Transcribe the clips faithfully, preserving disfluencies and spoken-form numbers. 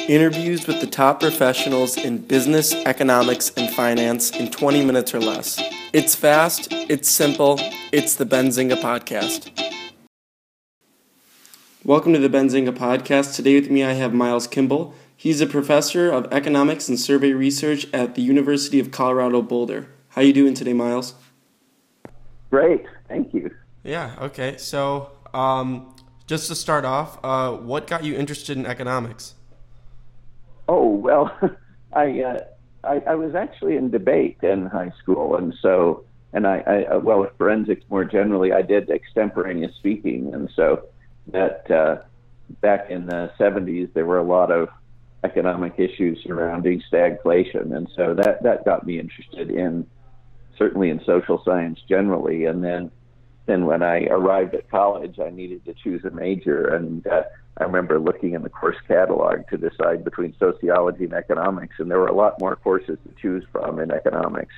Interviews with the top professionals in business, economics, and finance in twenty minutes or less. It's fast, it's simple, it's the Benzinga Podcast. Welcome to the Benzinga Podcast. Today with me I have Miles Kimball. He's a professor of economics and survey research at the University of Colorado Boulder. How you doing today, Miles? Great, thank you. Yeah, okay. So, um, just to start off, uh, what got you interested in economics? Oh, well, I, uh, I I was actually in debate in high school, and so, and I, I well, with forensics more generally, I did extemporaneous speaking, and so that uh, back in the seventies, there were a lot of economic issues surrounding stagflation, and so that, that got me interested in, certainly in social science generally, and then then when I arrived at college, I needed to choose a major, and uh, I remember looking in the course catalog to decide between sociology and economics, and there were a lot more courses to choose from in economics.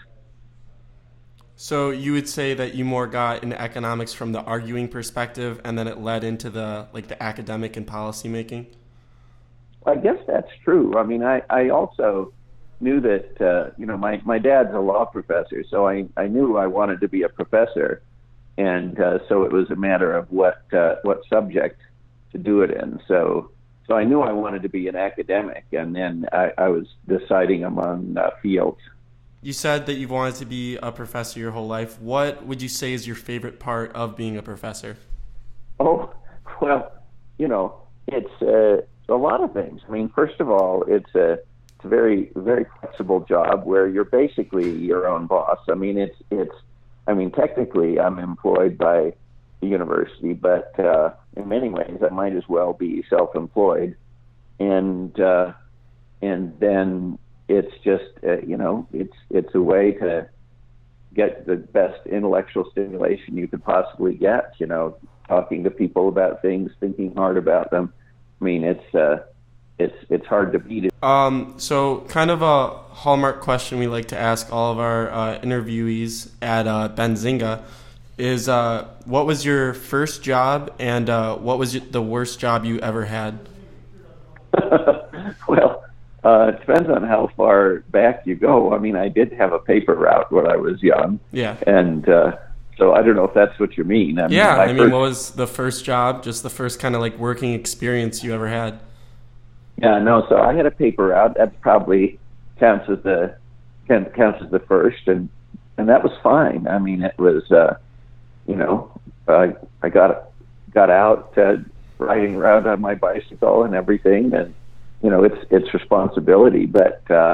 So you would say that you more got into economics from the arguing perspective, and then it led into the like the academic and policy making? I guess that's true. I mean, I, I also knew that, uh, you know, my, my dad's a law professor, so I, I knew I wanted to be a professor. And uh, so it was a matter of what uh, what subject to do it in. So so I knew I wanted to be an academic, and then I, I was deciding among uh, fields. You said that you've wanted to be a professor your whole life. What would you say is your favorite part of being a professor? Oh, well, you know, it's uh, a lot of things. I mean, first of all, it's a, it's a very, very flexible job where you're basically your own boss. I mean, it's it's I mean, technically, I'm employed by the university, but uh, in many ways, I might as well be self-employed. And uh, and then it's just, uh, you know, it's it's a way to get the best intellectual stimulation you could possibly get. You know, talking to people about things, thinking hard about them. I mean, it's uh, it's it's hard to beat it. Um, so kind of a hallmark question we like to ask all of our uh, interviewees at uh, Benzinga is uh, what was your first job, and uh, what was the worst job you ever had? Well, uh, it depends on how far back you go. I mean, I did have a paper route when I was young. Yeah. And uh, so I don't know if that's what you mean. I mean yeah, I mean, first... what was the first job, just the first kind of like working experience you ever had? Yeah, no, so I had a paper route. That probably counts as the counts as the first, and and that was fine. I mean, it was, uh, you know, I I got got out uh, riding around on my bicycle and everything, and you know, it's it's responsibility, but uh,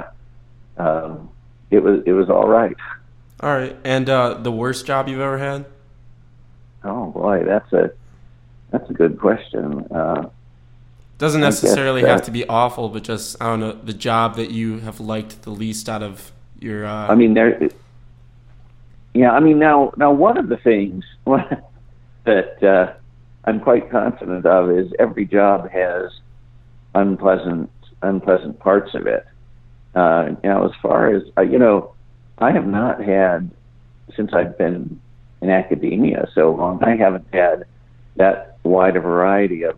um, it was it was all right. All right, and uh, the worst job you've ever had? Oh boy, that's a that's a good question. Uh, Doesn't necessarily that, have to be awful, but just, I don't know, the job that you have liked the least out of your... Uh... I mean, there... Yeah, I mean, now, now one of the things that uh, I'm quite confident of is every job has unpleasant unpleasant parts of it. Uh, now, as far as, uh, you know, I have not had, since I've been in academia so long, I haven't had that wide a variety of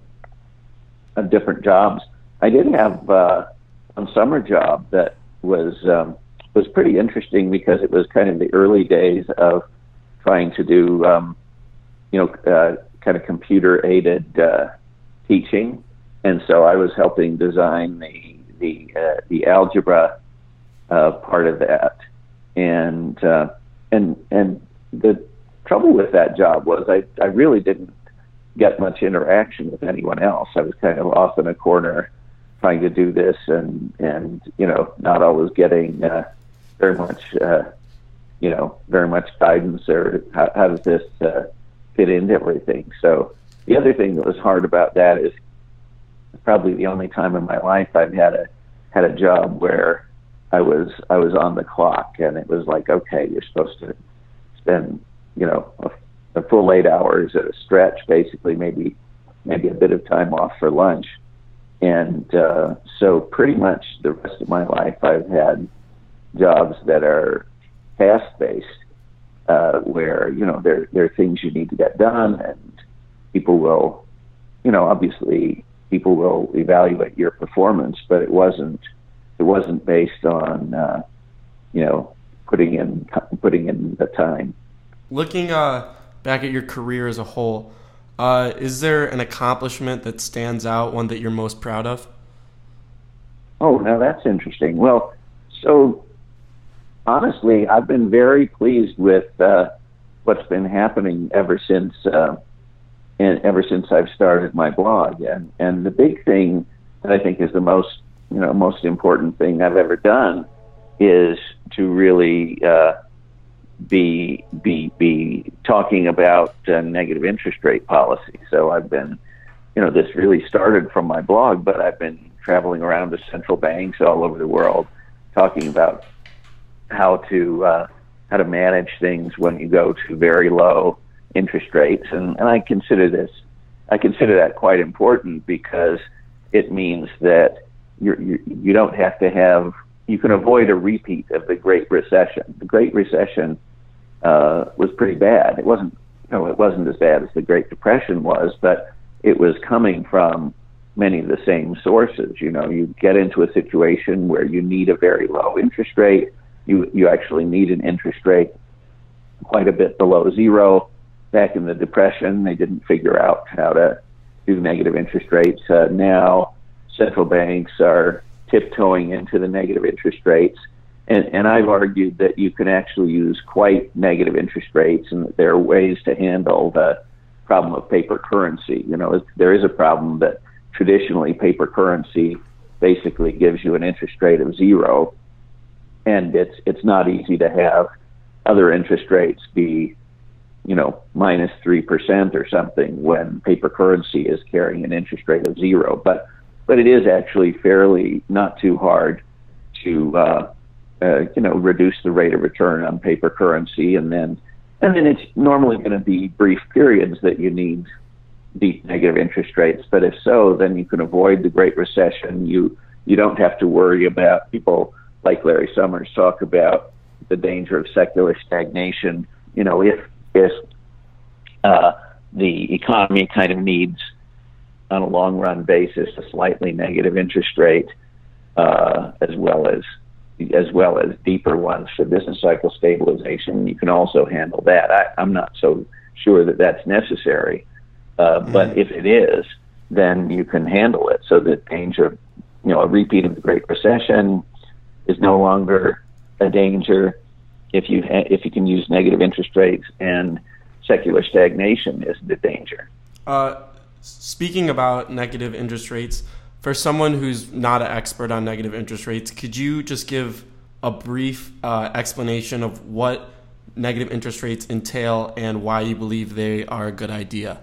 of different jobs. I did have uh, a summer job that was um, was pretty interesting because it was kind of the early days of trying to do, um, you know, uh, kind of computer-aided uh, teaching, and so I was helping design the the uh, the algebra uh, part of that, and uh, and and the trouble with that job was I I really didn't get much interaction with anyone else. I was kind of off in a corner trying to do this, and and you know, not always getting uh, very much uh, you know very much guidance or how, how does this uh, fit into everything. So the other thing that was hard about that is probably the only time in my life I've had a had a job where I was I was on the clock, and it was like, okay, you're supposed to spend you know a a full eight hours at a stretch, basically, maybe maybe a bit of time off for lunch. And uh, so pretty much the rest of my life, I've had jobs that are task-based, uh, where, you know, there, there are things you need to get done, and people will, you know, obviously people will evaluate your performance, but it wasn't it wasn't based on uh, you know putting in putting in the time. Looking uh, back at your career as a whole, uh, is there an accomplishment that stands out, one that you're most proud of? Oh, now that's interesting. Well, so honestly, I've been very pleased with uh, what's been happening ever since uh, and ever since I've started my blog. And and the big thing that I think is the most you know most important thing I've ever done is to really uh, be be be talking about uh, negative interest rate policy. So I've been, you know, this really started from my blog, but I've been traveling around to central banks all over the world, talking about how to uh, how to manage things when you go to very low interest rates, and, and I consider this I consider that quite important, because it means that you're, you you don't have to have you can avoid a repeat of the Great Recession. The Great Recession uh, was pretty bad. It wasn't you know it wasn't as bad as the Great Depression was, but it was coming from many of the same sources. You know, you get into a situation where you need a very low interest rate. You you actually need an interest rate quite a bit below zero. Back in the Depression, they didn't figure out how to do negative interest rates. Uh, now, central banks are tiptoeing into the negative interest rates. And, and I've argued that you can actually use quite negative interest rates, and that there are ways to handle the problem of paper currency. You know, there is a problem that traditionally paper currency basically gives you an interest rate of zero, and it's it's not easy to have other interest rates be, you know, minus three percent or something when paper currency is carrying an interest rate of zero. But but it is actually fairly not too hard to uh, uh, you know reduce the rate of return on paper currency, and then and then it's normally going to be brief periods that you need deep negative interest rates. But if so, then you can avoid the Great Recession. You you don't have to worry about, people like Larry Summers talk about the danger of secular stagnation. You know, if if uh, the economy kind of needs, on a long run basis, a slightly negative interest rate, uh, as well as as well as deeper ones for business cycle stabilization, you can also handle that. I, I'm not so sure that that's necessary, uh, mm-hmm. but if it is, then you can handle it. So that danger, you know, a repeat of the Great Recession is no longer a danger if you ha- if you can use negative interest rates, and secular stagnation is the danger. Uh, speaking about negative interest rates, for someone who's not an expert on negative interest rates, could you just give a brief uh, explanation of what negative interest rates entail and why you believe they are a good idea?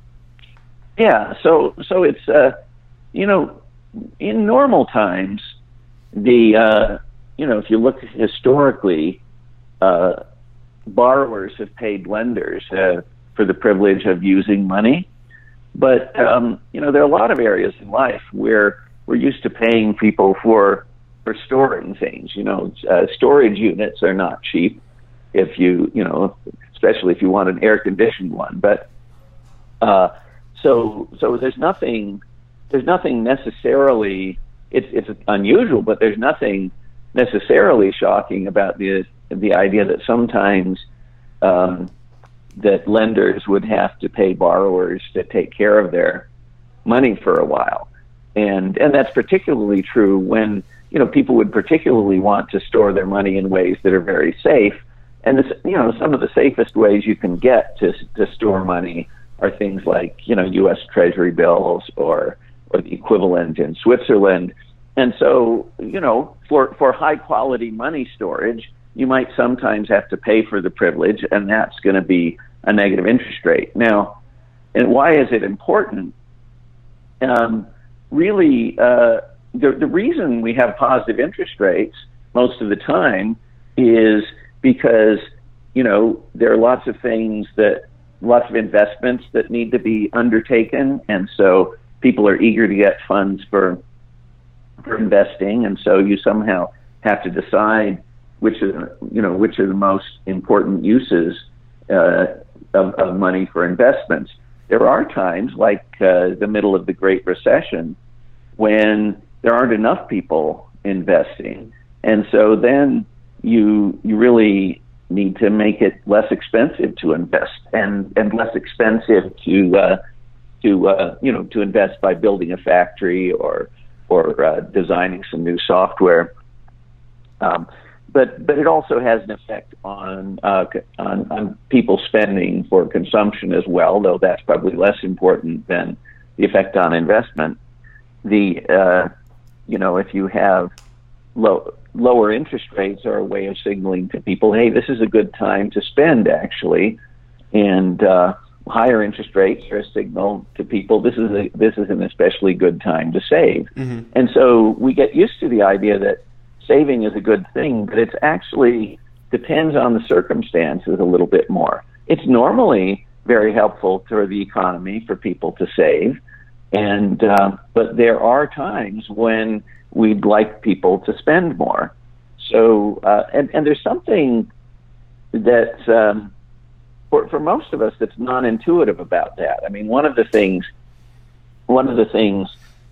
Yeah, so so it's uh, you know, in normal times, the uh, you know, if you look historically, uh, borrowers have paid lenders uh, for the privilege of using money. But, um, you know, there are a lot of areas in life where we're used to paying people for for storing things. You know, uh, storage units are not cheap if you, you know, especially if you want an air-conditioned one. But uh, so so there's nothing, there's nothing necessarily, it's, it's unusual, but there's nothing necessarily shocking about the the idea that sometimes um, that lenders would have to pay borrowers to take care of their money for a while. And and that's particularly true when, you know, people would particularly want to store their money in ways that are very safe. And, this, you know, some of the safest ways you can get to to store money are things like, you know, U S Treasury bills or, or the equivalent in Switzerland. And so, you know, for, for high quality money storage, you might sometimes have to pay for the privilege, and that's going to be a negative interest rate. Now, and why is it important? Um, really, uh, the, the reason we have positive interest rates most of the time is because, you know, there are lots of things that, lots of investments that need to be undertaken, and so people are eager to get funds for, for investing, and so you somehow have to decide which are, you know, which are the most important uses uh, of, of money for investments. there are times, like uh, the middle of the Great Recession, when there aren't enough people investing, and so then you you really need to make it less expensive to invest, and and less expensive to uh, to uh, you know to invest by building a factory or or uh, designing some new software. Um, but but it also has an effect on, uh, on on people spending for consumption as well, though that's probably less important than the effect on investment. The uh, you know if you have low lower interest rates are a way of signaling to people, hey, this is a good time to spend, actually, and uh, higher interest rates are a signal to people this is a, this is an especially good time to save. Mm-hmm. And so we get used to the idea that saving is a good thing, but it's actually depends on the circumstances a little bit more. It's normally very helpful to the economy for people to save, and uh, but there are times when we'd like people to spend more. So, uh, and, and there's something that, um, for, for most of us, that's non-intuitive about that. I mean, one of the things, one of the things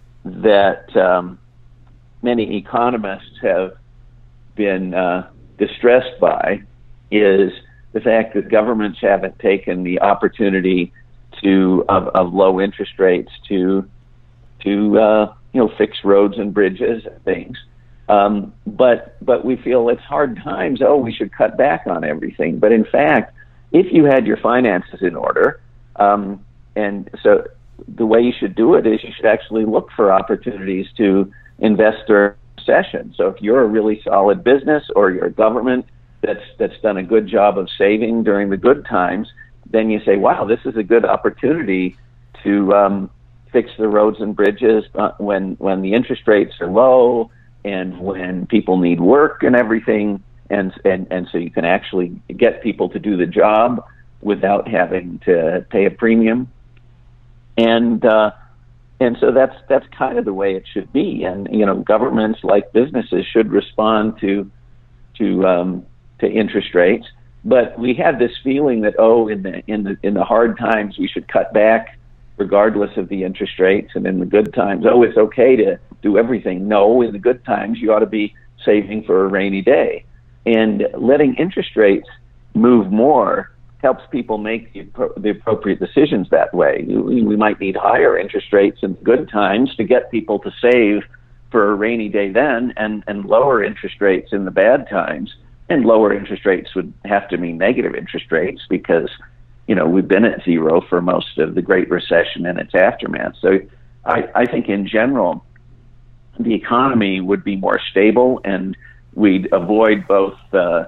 that um, many economists have been uh, distressed by is the fact that governments haven't taken the opportunity to of, of low interest rates to to uh, you know fix roads and bridges and things. Um, but but we feel it's hard times. Oh, we should cut back on everything. But in fact, if you had your finances in order, um, and so the way you should do it is you should actually look for opportunities to invest during recession. So if you're a really solid business or you're a government that's that's done a good job of saving during the good times, then you say, wow, this is a good opportunity to um, fix the roads and bridges uh, when when the interest rates are low and when people need work and everything, and and and so you can actually get people to do the job without having to pay a premium, and uh, and so that's that's kind of the way it should be. And you know, governments like businesses should respond to to um, to interest rates. But we have this feeling that, oh, in the in the in the hard times we should cut back regardless of the interest rates, and in the good times, oh, it's okay to do everything. No, in the good times you ought to be saving for a rainy day. And letting interest rates move more helps people make the, the appropriate decisions that way. We might need higher interest rates in good times to get people to save for a rainy day then, and, and lower interest rates in the bad times. And lower interest rates would have to mean negative interest rates because, you know, we've been at zero for most of the Great Recession and its aftermath. So I, I think in general, the economy would be more stable, and we'd avoid both, uh,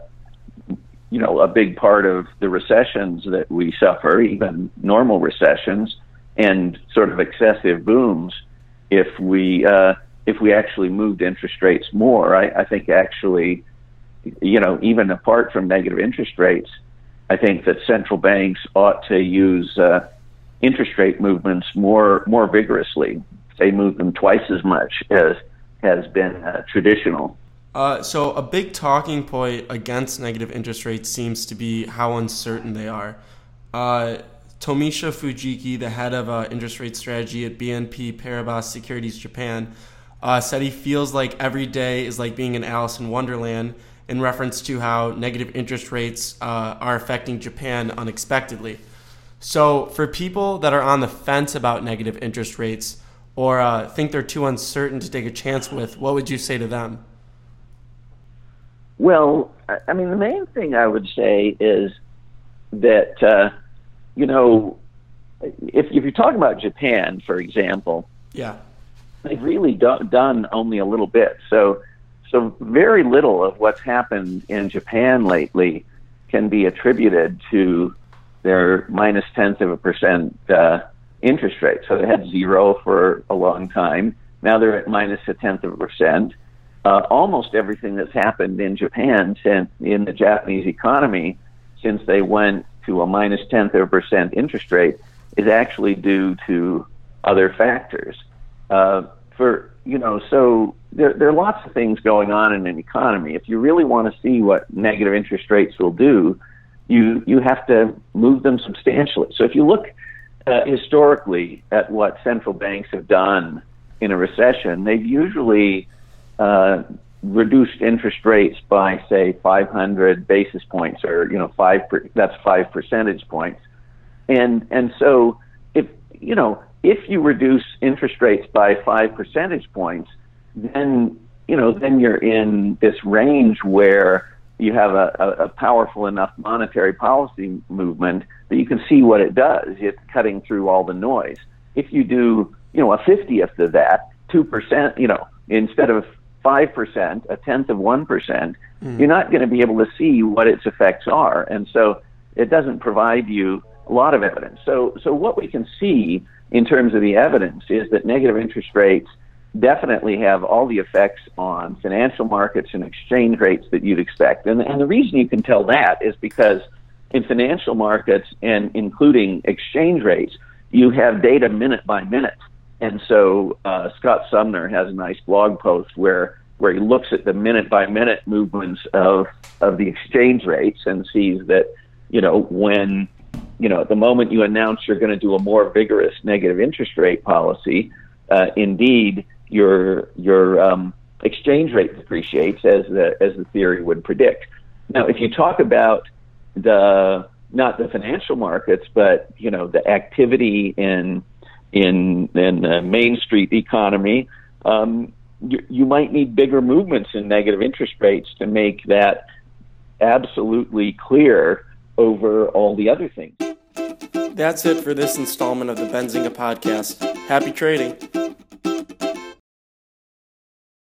you know, a big part of the recessions that we suffer, even normal recessions, and sort of excessive booms if we uh, if we actually moved interest rates more. I, I think actually, you know, even apart from negative interest rates, I think that central banks ought to use uh, interest rate movements more more vigorously. They move them twice as much as has been uh, traditional. Uh, so a big talking point against negative interest rates seems to be how uncertain they are. Uh, Tomisha Fujiki, the head of uh, interest rate strategy at B N P Paribas Securities Japan, uh, said he feels like every day is like being in Alice in Wonderland, in reference to how negative interest rates uh, are affecting Japan unexpectedly. So for people that are on the fence about negative interest rates or uh, think they're too uncertain to take a chance with, what would you say to them? Well, I mean, the main thing I would say is that, uh, you know, if, if you're talking about Japan, for example, yeah, they've really do- done only a little bit. So So very little of what's happened in Japan lately can be attributed to their minus tenth of a percent uh, interest rate. So they had zero for a long time. Now they're at minus a tenth of a percent. Uh, almost everything that's happened in Japan, since, in the Japanese economy, since they went to a minus tenth of a percent interest rate, is actually due to other factors. Uh, for you know, so there, there are lots of things going on in an economy. If you really want to see what negative interest rates will do, you you have to move them substantially. So if you look uh, historically at what central banks have done in a recession, they've usually uh, reduced interest rates by, say, five hundred basis points, or you know, five. Per, that's five percentage points, and and so if you know if you reduce interest rates by five percentage points, then you know then you're in this range where you have a, a, a powerful enough monetary policy movement that you can see what it does. It's cutting through all the noise. If you do, you know, a fiftieth of that, two percent, you know, instead of five percent, a tenth of one percent, mm. you're not going to be able to see what its effects are. And so it doesn't provide you a lot of evidence. So, so what we can see in terms of the evidence is that negative interest rates definitely have all the effects on financial markets and exchange rates that you'd expect. And, and the reason you can tell that is because in financial markets, and including exchange rates, you have data minute by minute. And so uh, Scott Sumner has a nice blog post where, where he looks at the minute by minute movements of, of the exchange rates and sees that, you know, when, you know, at the moment you announce you're going to do a more vigorous negative interest rate policy, uh, indeed, your your um, exchange rate depreciates as the as the theory would predict. Now, if you talk about the not the financial markets, but you know the activity in in in the Main Street economy, um, you, you might need bigger movements in negative interest rates to make that absolutely clear over all the other things. That's it for this installment of the Benzinga podcast. Happy trading.